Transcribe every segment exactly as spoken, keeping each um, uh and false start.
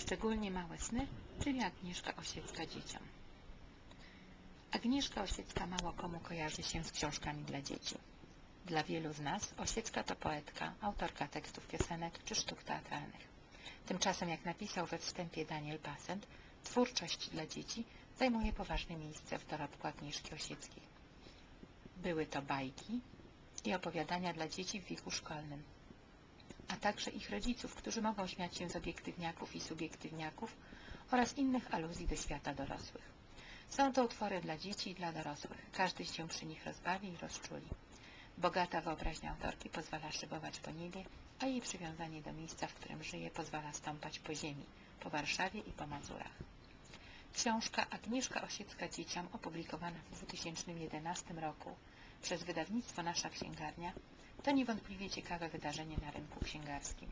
Szczególnie małe sny, czyli Agnieszka Osiecka dzieciom. Agnieszka Osiecka mało komu kojarzy się z książkami dla dzieci. Dla wielu z nas Osiecka to poetka, autorka tekstów piosenek czy sztuk teatralnych. Tymczasem, jak napisał we wstępie Daniel Passent, twórczość dla dzieci zajmuje poważne miejsce w dorobku Agnieszki Osieckiej. Były to bajki i opowiadania dla dzieci w wieku szkolnym, a także ich rodziców, którzy mogą śmiać się z obiektywniaków i subiektywniaków oraz innych aluzji do świata dorosłych. Są to utwory dla dzieci i dla dorosłych. Każdy się przy nich rozbawi i rozczuli. Bogata wyobraźnia autorki pozwala szybować po niebie, a jej przywiązanie do miejsca, w którym żyje, pozwala stąpać po ziemi, po Warszawie i po Mazurach. Książka Agnieszka Osiecka dzieciom, opublikowana w dwa tysiące jedenastym roku przez wydawnictwo Nasza Księgarnia, to niewątpliwie ciekawe wydarzenie na rynku księgarskim.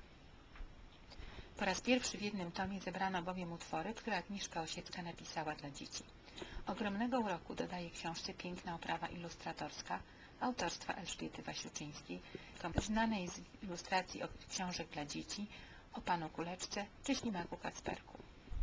Po raz pierwszy w jednym tomie zebrano bowiem utwory, które Agnieszka Osiecka napisała dla dzieci. Ogromnego uroku dodaje książce piękna oprawa ilustratorska autorstwa Elżbiety Wasiuczyńskiej, znanej z ilustracji książek dla dzieci o Panu Kuleczce czy Ślimaku Kacperku.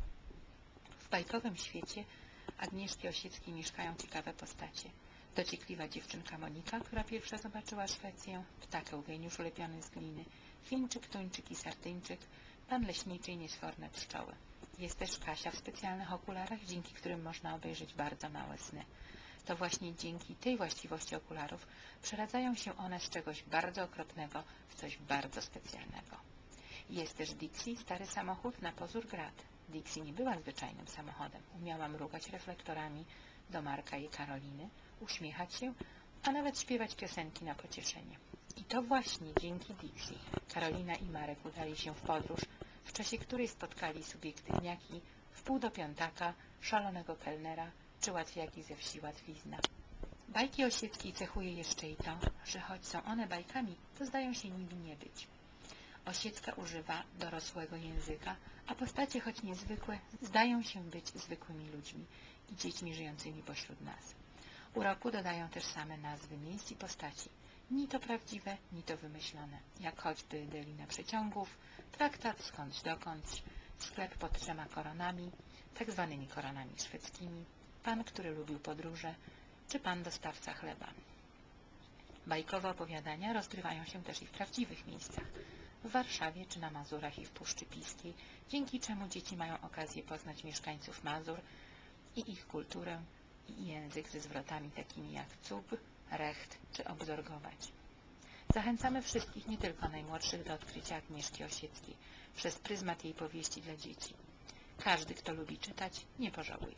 W bajkowym świecie Agnieszki Osieckiej mieszkają ciekawe postacie. Dociekliwa dziewczynka Monika, która pierwsza zobaczyła Szwecję, ptak Eugeniusz ulepiony z gliny, Fińczyk, Tuńczyk i Sardyńczyk, pan leśniczy i niesforne pszczoły. Jest też Kasia w specjalnych okularach, dzięki którym można obejrzeć bardzo małe sny. To właśnie dzięki tej właściwości okularów przeradzają się one z czegoś bardzo okropnego w coś bardzo specjalnego. Jest też Dixie, stary samochód, na pozór grad. Dixie nie była zwyczajnym samochodem. Umiała mrugać reflektorami do Marka i Karoliny, uśmiechać się, a nawet śpiewać piosenki na pocieszenie. I to właśnie dzięki Dixie Karolina i Marek udali się w podróż, w czasie której spotkali subiektywniaki, wpół do piątaka, szalonego kelnera czy łatwiaki ze wsi Łatwizna. Bajki Osieckiej cechuje jeszcze i to, że choć są one bajkami, to zdają się nimi nie być. Osiecka używa dorosłego języka, a postacie, choć niezwykłe, zdają się być zwykłymi ludźmi i dziećmi żyjącymi pośród nas. Uroku dodają też same nazwy miejsc i postaci, ni to prawdziwe, ni to wymyślone, jak choćby Dolina Przeciągów, traktat skądś dokądś, sklep pod trzema koronami, tak zwanymi koronami szwedzkimi, pan, który lubił podróże, czy pan dostawca chleba. Bajkowe opowiadania rozgrywają się też i w prawdziwych miejscach, w Warszawie czy na Mazurach i w Puszczy Piskiej, dzięki czemu dzieci mają okazję poznać mieszkańców Mazur i ich kulturę i język ze zwrotami takimi jak cug, recht czy obzorgować. Zachęcamy wszystkich, nie tylko najmłodszych, do odkrycia Agnieszki Osieckiej przez pryzmat jej powieści dla dzieci. Każdy, kto lubi czytać, nie pożałuje.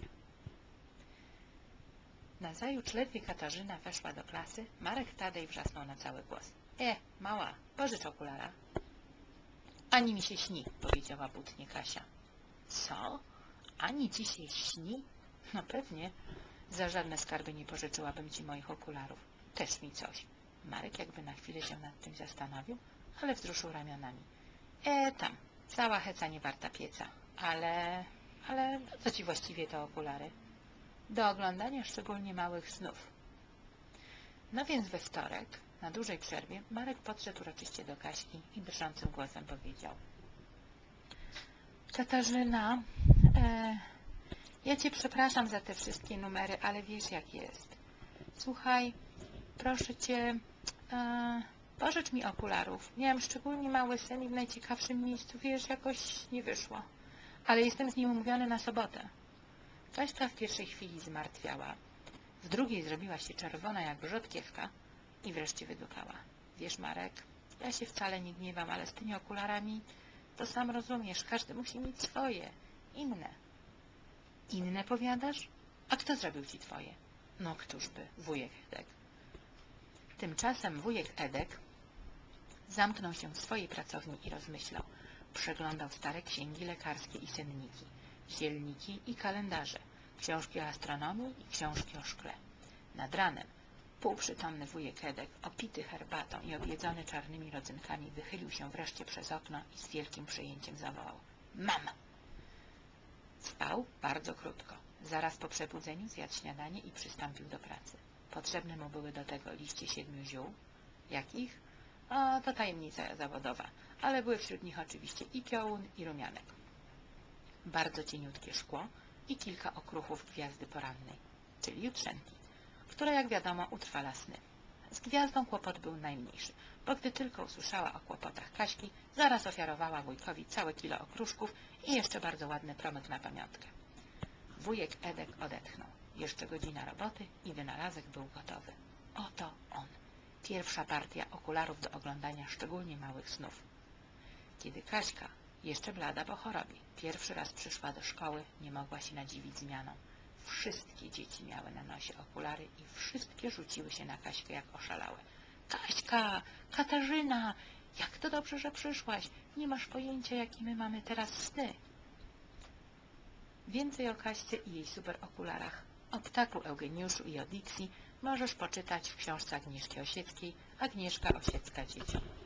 Nazajutrz ledwie Katarzyna weszła do klasy, Marek Tadej wrzasnął na cały głos. E, mała, pożycz okulara. Ani mi się śni, powiedziała butnie Kasia. Co? Ani ci się śni? No pewnie. Za żadne skarby nie pożyczyłabym ci moich okularów. Też mi coś. Marek jakby na chwilę się nad tym zastanowił, ale wzruszył ramionami. E, tam, cała heca nie warta pieca. Ale, ale co ci właściwie te okulary? Do oglądania szczególnie małych snów. No więc we wtorek, na dużej przerwie, Marek podszedł uroczyście do Kaśki i drżącym głosem powiedział. Katarzyna, e, ja cię przepraszam za te wszystkie numery, ale wiesz jak jest. Słuchaj, proszę cię, e, pożycz mi okularów. Miałem szczególnie mały sen i w najciekawszym miejscu, wiesz, jakoś nie wyszło. Ale jestem z nim umówiony na sobotę. Kaśka w pierwszej chwili zmartwiała, w drugiej zrobiła się czerwona jak rzodkiewka i wreszcie wydukała. Wiesz, Marek, ja się wcale nie gniewam, ale z tymi okularami to sam rozumiesz, każdy musi mieć swoje, inne. Inne powiadasz? A kto zrobił ci twoje? No któż by, wujek Edek. Tymczasem wujek Edek zamknął się w swojej pracowni i rozmyślał. Przeglądał stare księgi lekarskie i senniki, zielniki i kalendarze, książki o astronomii i książki o szkle. Nad ranem półprzytomny wujek Edek, opity herbatą i objedzony czarnymi rodzynkami, wychylił się wreszcie przez okno i z wielkim przejęciem zawołał. Mam! Spał bardzo krótko. Zaraz po przebudzeniu zjadł śniadanie i przystąpił do pracy. Potrzebne mu były do tego liście siedmiu ziół. Jakich? O, to tajemnica zawodowa, ale były wśród nich oczywiście i piołun, i rumianek. bardzo cieniutkie szkło i kilka okruchów gwiazdy porannej, czyli jutrzenki, która, jak wiadomo, utrwala sny. Z gwiazdą kłopot był najmniejszy, bo gdy tylko usłyszała o kłopotach Kaśki, zaraz ofiarowała wujkowi całe kilo okruszków i jeszcze bardzo ładny promyk na pamiątkę. Wujek Edek odetchnął. Jeszcze godzina roboty i wynalazek był gotowy. Oto on. Pierwsza partia okularów do oglądania szczególnie małych snów. Kiedy Kaśka, jeszcze blada po chorobie, pierwszy raz przyszła do szkoły, nie mogła się nadziwić zmianą. Wszystkie dzieci miały na nosie okulary i wszystkie rzuciły się na Kaśkę jak oszalałe. Kaśka! Katarzyna! Jak to dobrze, że przyszłaś! Nie masz pojęcia, jakie my mamy teraz sny! Więcej o Kaśce i jej super okularach, o ptaku Eugeniuszu i o Dixie możesz poczytać w książce Agnieszki Osieckiej Agnieszka Osiecka dzieci.